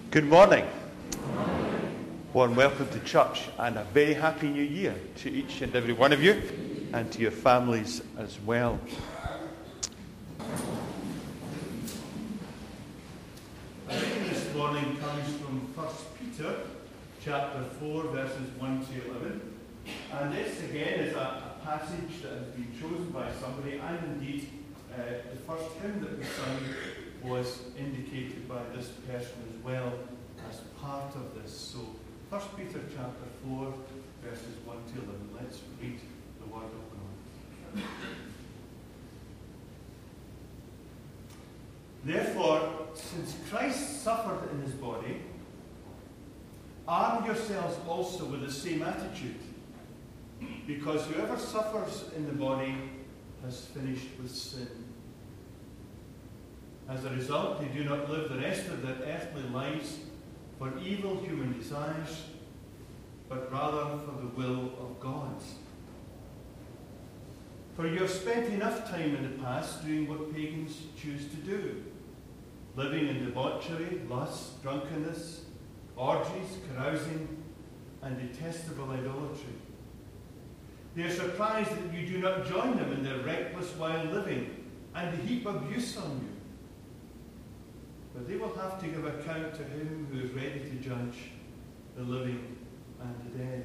Good morning. Warm welcome to church and a very happy new year to each and every one of you and to your families as well. Our reading this morning comes from 1 Peter chapter 4 verses 1 to 11, and this again is a passage that has been chosen by somebody, and indeed the first hymn that we sung was indicated by this person as well as part of this. So 1 Peter chapter 4 verses 1 to 11. Let's read the word of God. Therefore, since Christ suffered in his body, arm yourselves also with the same attitude, because whoever suffers in the body has finished with sin. As a result, they do not live the rest of their earthly lives for evil human desires, but rather for the will of God. For you have spent enough time in the past doing what pagans choose to do, living in debauchery, lust, drunkenness, orgies, carousing, and detestable idolatry. They are surprised that you do not join them in their reckless wild living, and they heap abuse on you. But they will have to give account to him who is ready to judge the living and the dead.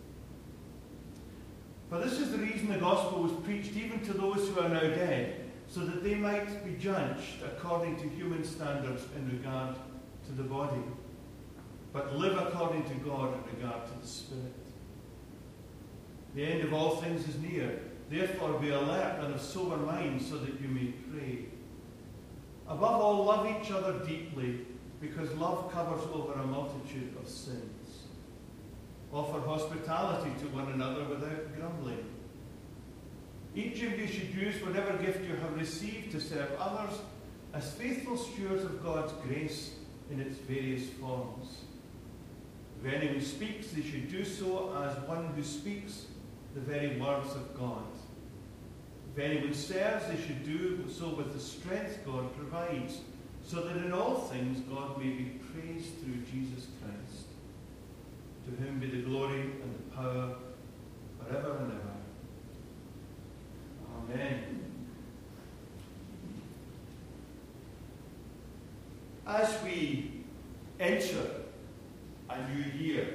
For this is the reason the gospel was preached even to those who are now dead, so that they might be judged according to human standards in regard to the body, but live according to God in regard to the spirit. The end of all things is near. Therefore be alert and of sober mind, so that you may pray. Above all, love each other deeply, because love covers over a multitude of sins. Offer hospitality to one another without grumbling. Each of you should use whatever gift you have received to serve others as faithful stewards of God's grace in its various forms. If anyone speaks, they should do so as one who speaks the very words of God. If anyone serves, they should do so with the strength God provides, so that in all things God may be praised through Jesus Christ. To whom be the glory and the power forever and ever. Amen. As we enter a new year,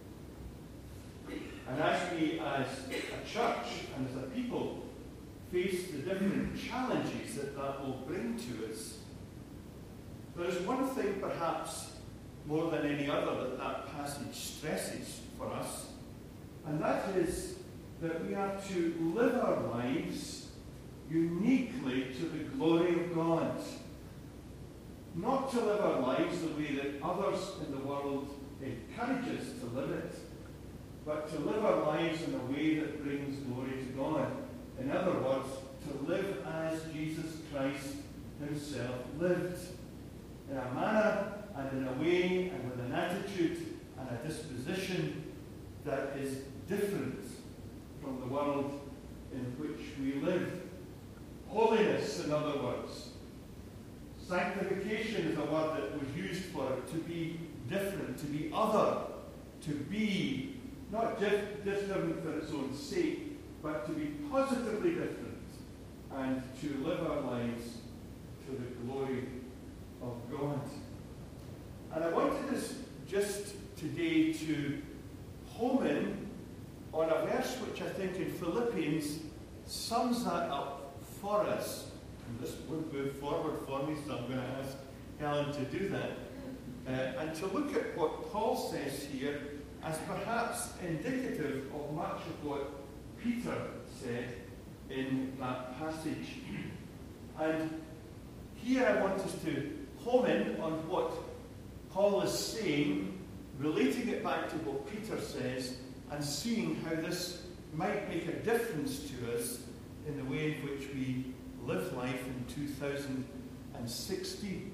and as we as a church and as a people face the different challenges that will bring to us, there is one thing perhaps more than any other that passage stresses for us, and that is that we are to live our lives uniquely to the glory of God. Not to live our lives the way that others in the world encourage us to live it, but to live our lives in a way that brings glory to God. In other words, to live as Jesus Christ himself lived, in a manner and in a way and with an attitude and a disposition that is different from the world in which we live. Holiness, in other words. Sanctification is a word that was used for it, to be different, to be other, to be not just different for its own sake, but to be positively different, and to live our lives to the glory of God. And I wanted us just today to home in on a verse which I think in Philippians sums that up for us. And this won't move forward for me, so I'm going to ask Helen to do that. And to look at what Paul says here as perhaps indicative of much of what Peter said in that passage. And here I want us to home in on what Paul is saying, relating it back to what Peter says, and seeing how this might make a difference to us in the way in which we live life in 2016.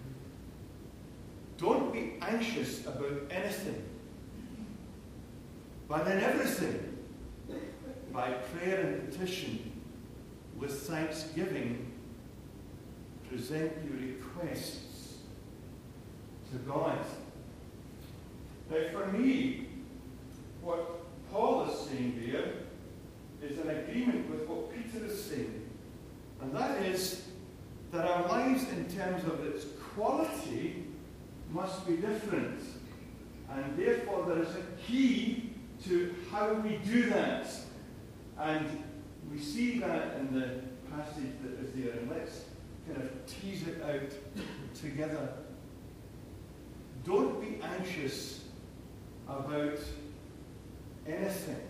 Don't be anxious about anything, but in everything, by prayer and petition, with thanksgiving, present your requests to God. Now, for me, what Paul is saying there is an agreement with what Peter is saying. And that is that our lives, in terms of its quality, must be different. And therefore, there is a key to how we do that. And we see that in the passage that is there. And let's kind of tease it out together. Don't be anxious about anything.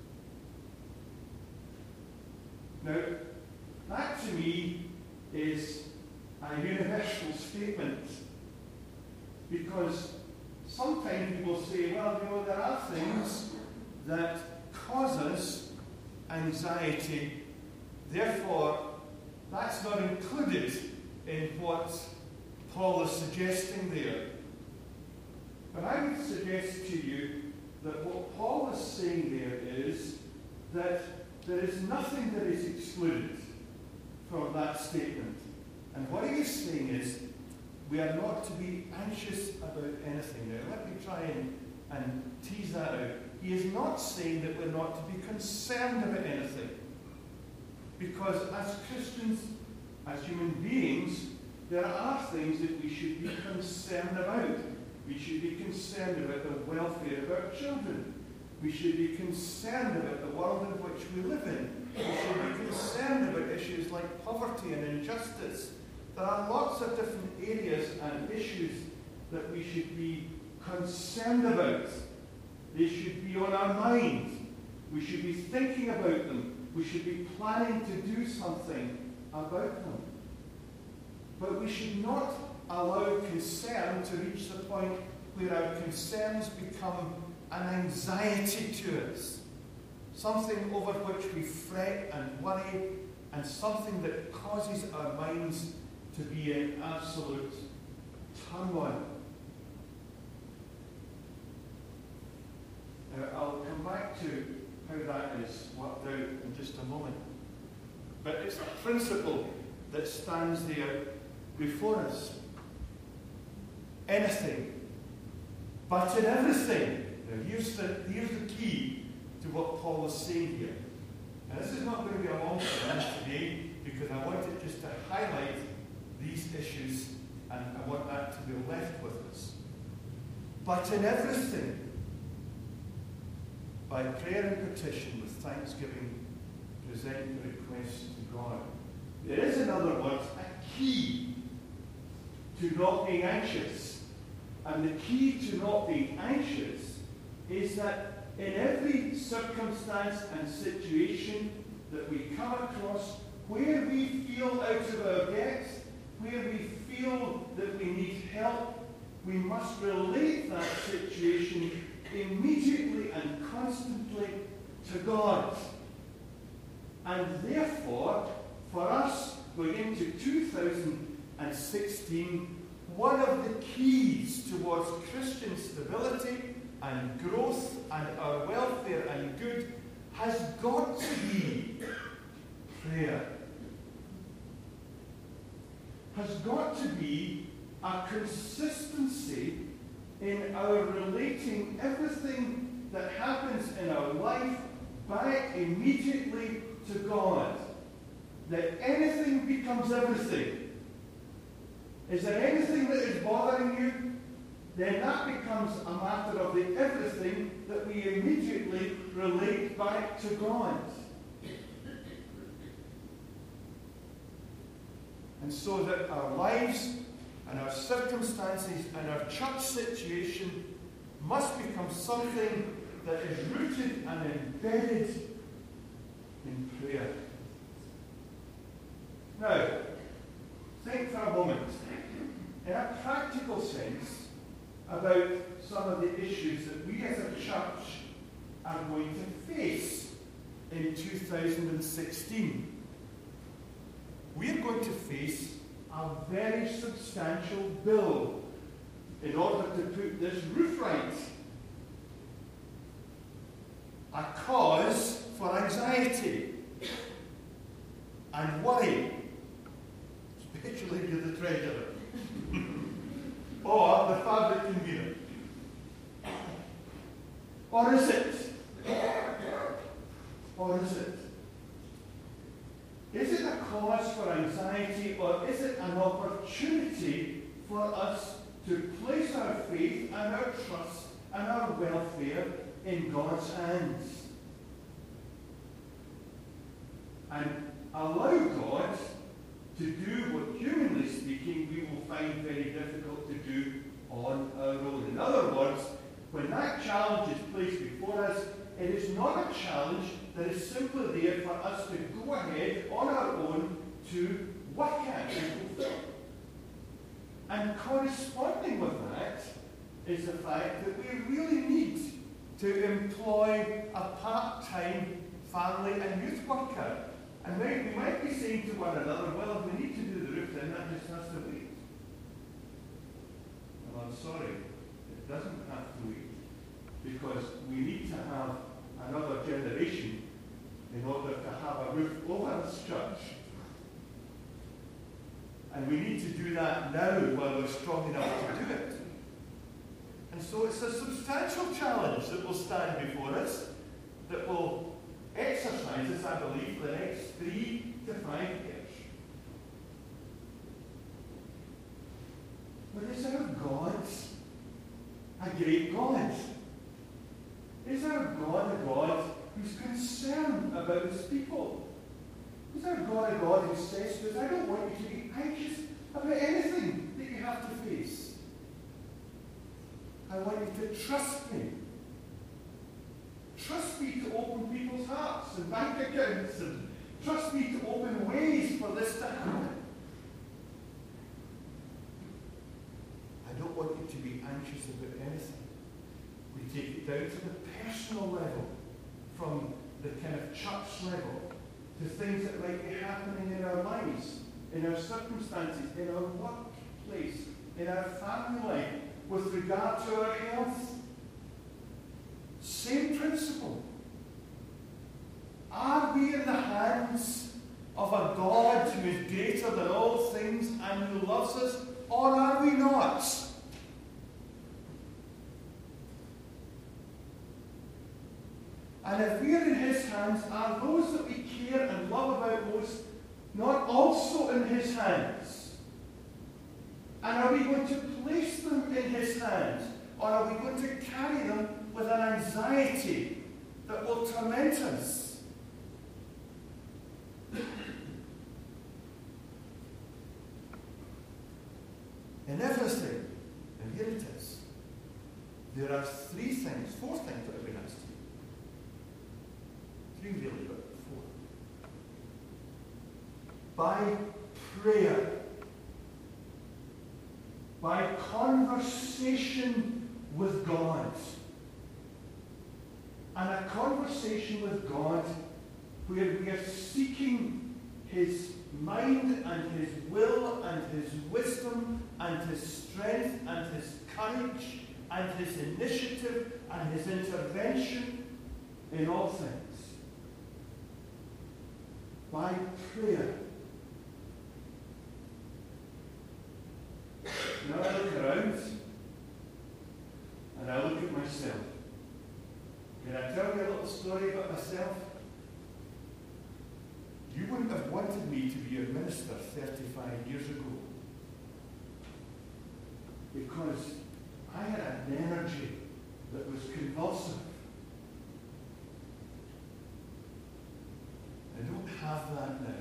Now, that to me is a universal statement, because sometimes people say, well, you know, there are things that cause us anxiety, therefore that's not included in what Paul is suggesting there. But I would suggest to you that what Paul is saying there is that there is nothing that is excluded from that statement. And what he is saying is, we are not to be anxious about anything. Now, let me try and tease that out. He is not saying that we're not to be concerned about anything. Because as Christians, as human beings, there are things that we should be concerned about. We should be concerned about the welfare of our children. We should be concerned about the world in which we live in. We should be concerned about issues like poverty and injustice. There are lots of different areas and issues that we should be concerned about. They should be on our mind. We should be thinking about them. We should be planning to do something about them. But we should not allow concern to reach the point where our concerns become an anxiety to us. Something over which we fret and worry, and something that causes our minds to be in absolute turmoil. Now, I'll come back to how that is worked out in just a moment. But it's a principle that stands there before us. Anything, but in everything. Now, here's the key to what Paul is saying here. Now, this is not going to be a long sermon today, because I wanted just to highlight these issues, and I want that to be left with us. But in everything, by prayer and petition with thanksgiving, present the request to God. There is, in other words, a key to not being anxious. And the key to not being anxious is that in every circumstance and situation that we come across, where we feel out of our depth, where we feel that we need help, we must relate that situation immediately and constantly to God. And therefore, for us going into 2016, one of the keys towards Christian stability and growth and our welfare and good has got to be prayer. Has got to be a consistency in our relating everything that happens in our life back immediately to God. That anything becomes everything. Is there anything that is bothering you? Then that becomes a matter of the everything that we immediately relate back to God. And so that our lives and our circumstances and our church situation must become something that is rooted and embedded in prayer. Now, think for a moment, in a practical sense, about some of the issues that we as a church are going to face in 2016. We are going to face a very substantial bill in order to put this roof right. A cause for anxiety and worry, especially to the treasurer or the fabric convener. Or is it? Or is it? Is it a cause for anxiety, or is it an opportunity for us to place our faith and our trust and our welfare in God's hands? And allow God to do what, humanly speaking, we will find very difficult to do on our own. In other words, when that challenge is placed before us, it is not a challenge that is simply there for us to go ahead on our own to work at and fulfill. And corresponding with that is the fact that we really need to employ a part-time family and youth worker. And we might be saying to one another, well, if we need to do the roof, then that just has to wait. Well, I'm sorry, it doesn't have to wait. Because we need to have another generation in order to have a roof over this church. And we need to do that now while we're strong enough to do it. And so it's a substantial challenge that will stand before us, that will exercise us, I believe, for the next 3 to 5 years. But is our God a great God? Is our God a God who's concerned about his people? Is our God a God who says to us, I don't want you to be anxious about anything that you have to face. I want you to trust me. Trust me to open people's hearts and bank accounts, and trust me to open ways for this to happen. I don't want you to be anxious about anything. We take it down to the personal level, from the kind of church level, to things that might be happening in our lives, in our circumstances, in our workplace, in our family life, with regard to our health. Same principle. Are we in the hands of a God who is greater than all things and who loves us, or are we not? And if we are in his hands, are those that we care and love about most not also in his hands? And are we going to place them in his hands, or are we going to carry them with an anxiety that will torment us? In everything, and here it is, there are 4 things that have been asked to you. 3 really, but 4. By prayer, by conversation with God, and a conversation with God where we are seeking his mind and his will and his wisdom and his strength and his courage and his initiative and his intervention in all things. By prayer. Now I look around and I look at myself. Can I tell you a little story about myself? You wouldn't have wanted me to be your minister 35 years ago, because I had an energy that was convulsive. I don't have that now.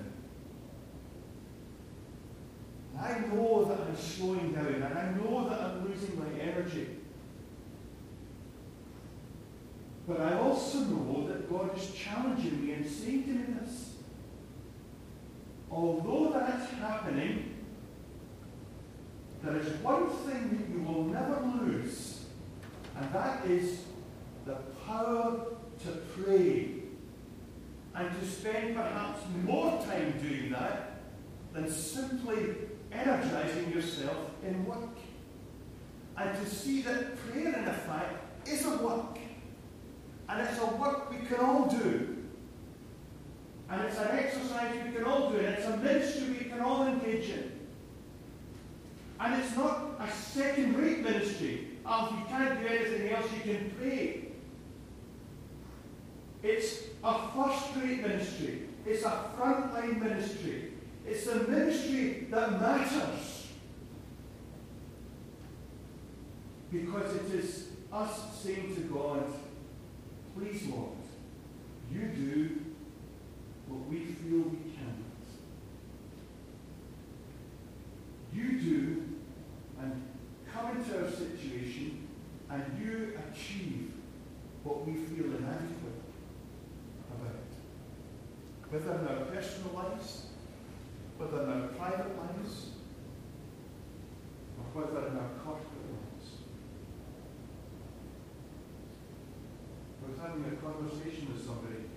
I know that I'm slowing down, and I know that I'm losing my energy. But I also know that God is challenging me and saying to me this: although that's happening, there is one thing that you will never lose, and that is the power to pray, and to spend perhaps more time doing that than simply energizing yourself in work. And to see that prayer, in effect, is a work. And it's a work we can all do. And it's an exercise we can all do. And it's a ministry we can all engage in. And it's not a second-rate ministry. Oh, if you can't do anything else, you can pray. It's a first-rate ministry. It's a frontline ministry. It's a ministry that matters. Because it is us saying to God, please, Lord, you do what we feel we cannot. You do and come into our situation and you achieve what we feel inadequate about. Whether in our personal lives, whether in our private lives, or whether in our corporate lives. I was having a conversation with somebody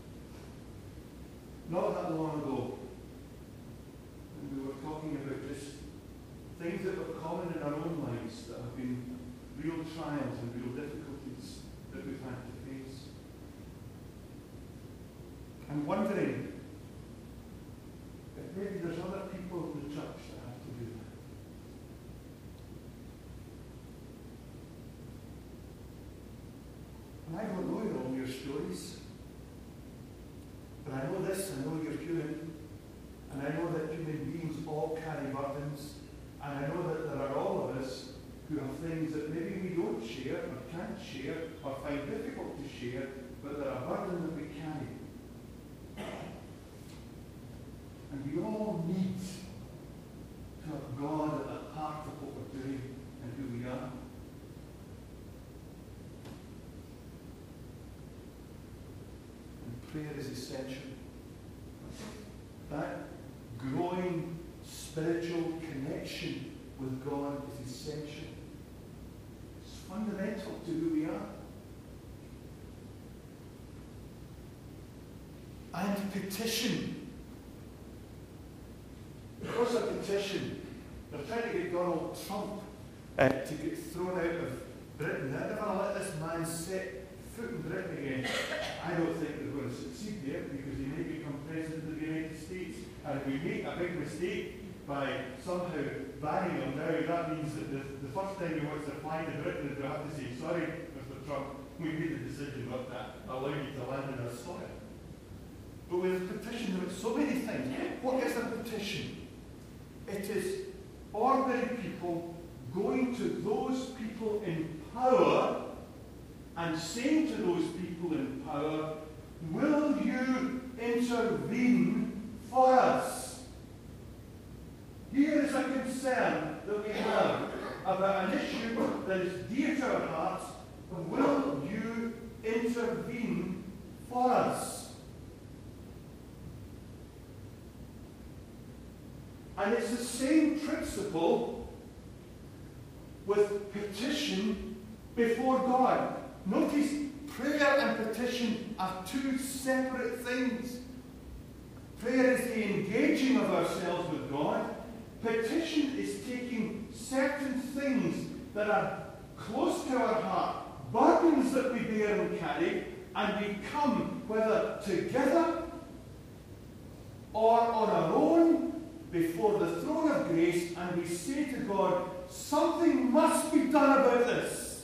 not that long ago, and we were talking about just things that were common in our own lives that have been real trials and real difficulties that we've had to face. I'm wondering if maybe there's other people in the church that have to do that. And I don't know all your stories, but I know this, I know you're human, and I know that human beings all carry burdens, and I know that there are all of us who have things that maybe we don't share, or can't share, or find difficult to share, but they're a burden that we carry. And we all need to have God at the heart of what we're doing and who we are. And prayer is essential. That growing spiritual connection with God is essential. It's fundamental to who we are. And petition. Of course, a petition. They're trying to get Donald Trump to get thrown out of Britain. They're never going to let this man set foot in Britain again. I don't think they're going to succeed there because he may become president of the United States. And if we make a big mistake by somehow banning him now, that means that the first time he wants to fly to Britain, they'll have to say, sorry, Mr. Trump, we made the decision not to allow you to land in our soil. But with a petition, there are so many things. What is a petition? It is ordinary people going to those people in power and saying to those people in power, will you intervene for us? Here is a concern that we have about an issue that is dear to our hearts. Will you intervene for us? And it's the same principle with petition before God. Notice, prayer and petition are two separate things. Prayer is the engaging of ourselves with God. Petition is taking certain things that are close to our heart, burdens that we bear and carry, and we come, whether together or on our own, before the throne of grace, and we say to God, something must be done about this.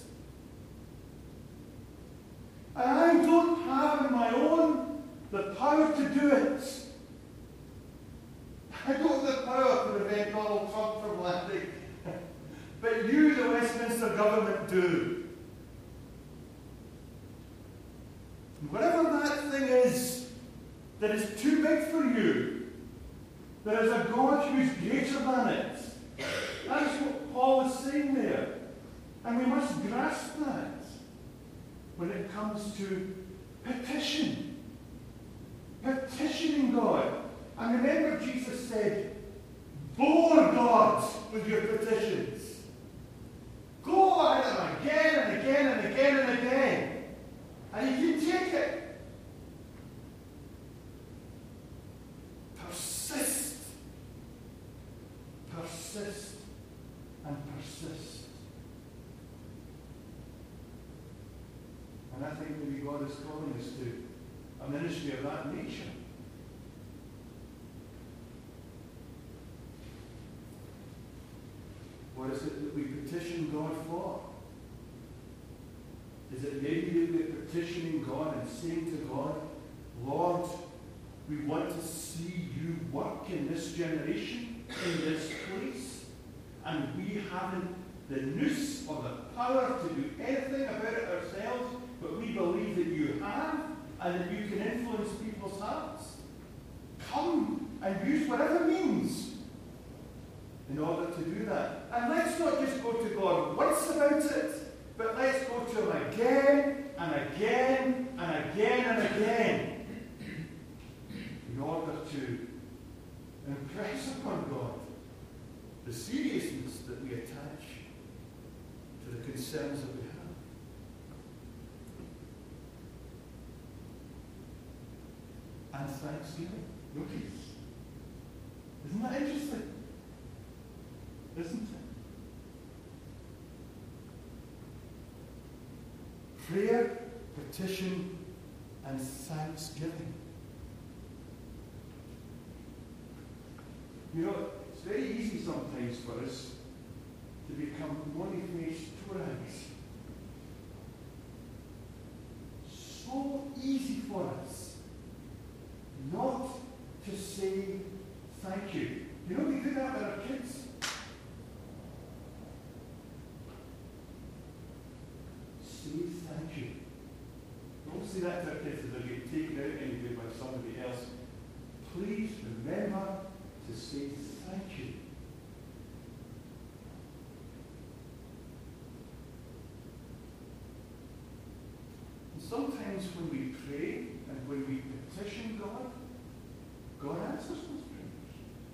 And I don't have on my own the power to do it. I don't have the power to prevent Donald Trump from landing. But you, the Westminster government, do. And whatever that thing is that is too big for you, there is a God who is greater than it. That is what Paul is saying there. And we must grasp that when it comes to petition. Petitioning God. And remember, Jesus said, bore God with your petitions. Go at them again and again and again and again. And you can take it. Persist. Persist and persist. And I think maybe God is calling us to a ministry of that nature. What is it that we petition God for? is that maybe you'll be petitioning God and saying to God, Lord, we want to see you work in this generation, in this place, and we haven't the nous or the power to do anything about it ourselves, but we believe that you have, and that you can influence people's hearts. Come and use whatever means in order to do that. And let's not just go to God once about it, but let's go to Him again and again and again and again in order to impress upon God the seriousness that we attach to the concerns that we have. And thanksgiving. Notice. Isn't that interesting? Isn't it? Prayer, petition, and thanksgiving. You know, it's very easy sometimes for us to become money-faced tourists. So easy for us not to say thank you. You know, we do that with our kids. Say thank you. Don't say that to our kids if they're getting taken out anyway by somebody else. Please remember to say thank you. And sometimes when we pray and when we petition God, God answers those prayers.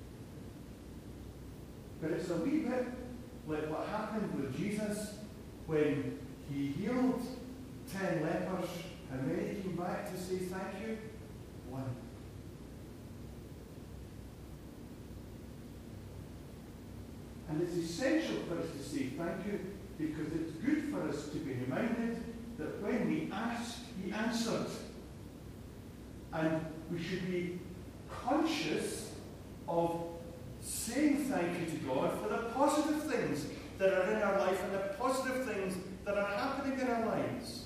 But it's a wee bit like what happened with Jesus when He healed 10 lepers. How many came back to say thank you? 1. And it's essential for us to say thank you because it's good for us to be reminded that when we asked, He answered. And we should be conscious of saying thank you to God for the positive things that are in our life and the positive things that are happening in our lives.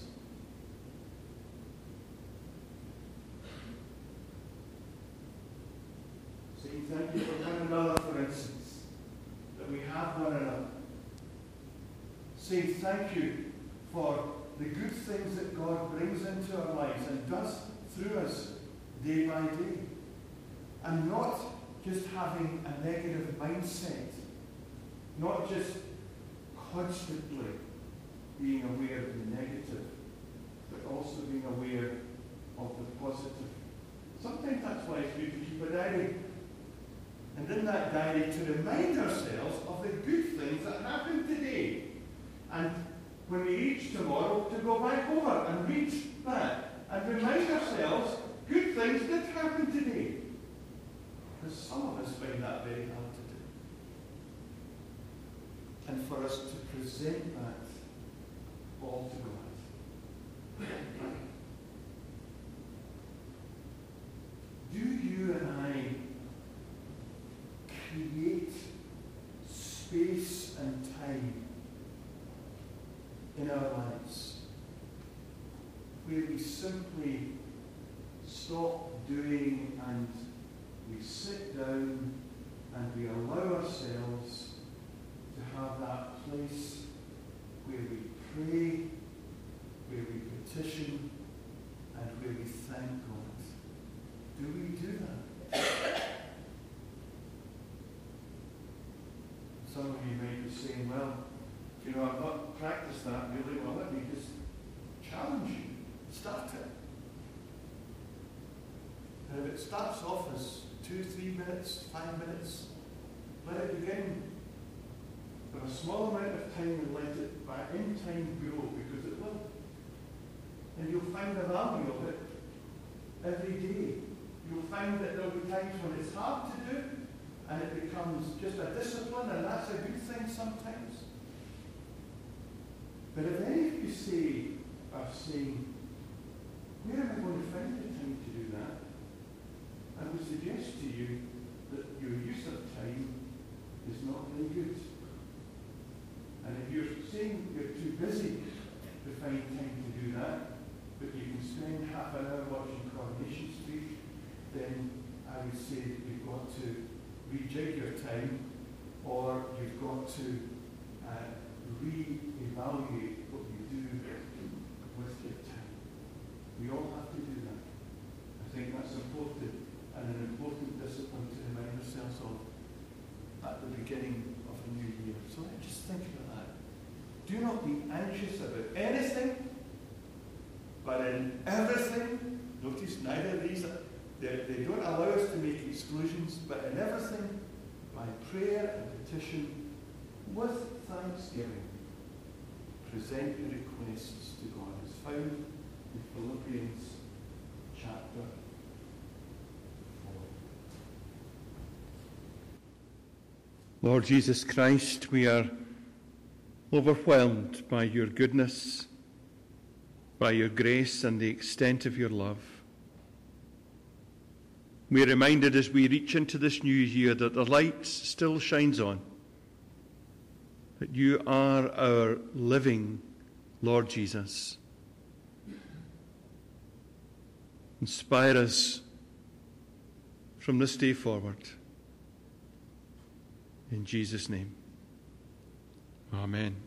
Saying thank you for one another, for instance, that we have one another. Saying thank you for the good things that God brings into our lives and does through us day by day. And not just having a negative mindset. Not just constantly being aware of the negative, but also being aware of the positive. Sometimes that's why it's good to keep a diary. And in that diary to remind ourselves of the good things that happened today. And when we reach tomorrow, to go back over and read that and remind ourselves good things did happen today. Because some of us find that very hard to do. And for us to present that all to God. Do you and I create space and time in our lives where we simply stop doing and we sit down and we allow ourselves to have that place where we pray, where we petition, and where we thank God? Do we do that? Some of you might be saying, well, you know, I've not practiced that really well. Let me just challenge you. Start it. And if it starts off as 2, 3 minutes, 5 minutes, let it begin with a small amount of time and let it by in time grow, because it will. And you'll find the value of it every day. You'll find that there'll be times when it's hard to do, and it becomes just a discipline, and that's a good thing sometimes. But if any of you are saying, where am I going to find the time to do that? I would suggest to you that your use of time is not very good. And if you're saying you're too busy, to find time to do that, but you can spend half an hour watching Coronation Street, then I would say that you've got to rejig your time, or you've got to re-evaluate what you do with your time. We all have to do that. I think that's important, and an important discipline to remind ourselves of at the beginning of a new year. So just think about that. Do not be anxious about anything, but in everything. Notice neither of these, they don't allow us to make exclusions, but in everything, by prayer and petition, with thanksgiving, present your requests to God. It's found in Philippians chapter 4. Lord Jesus Christ, we are overwhelmed by your goodness, by your grace and the extent of your love. We are reminded as we reach into this new year that the light still shines on, that you are our living Lord Jesus. Inspire us from this day forward. In Jesus' name, amen.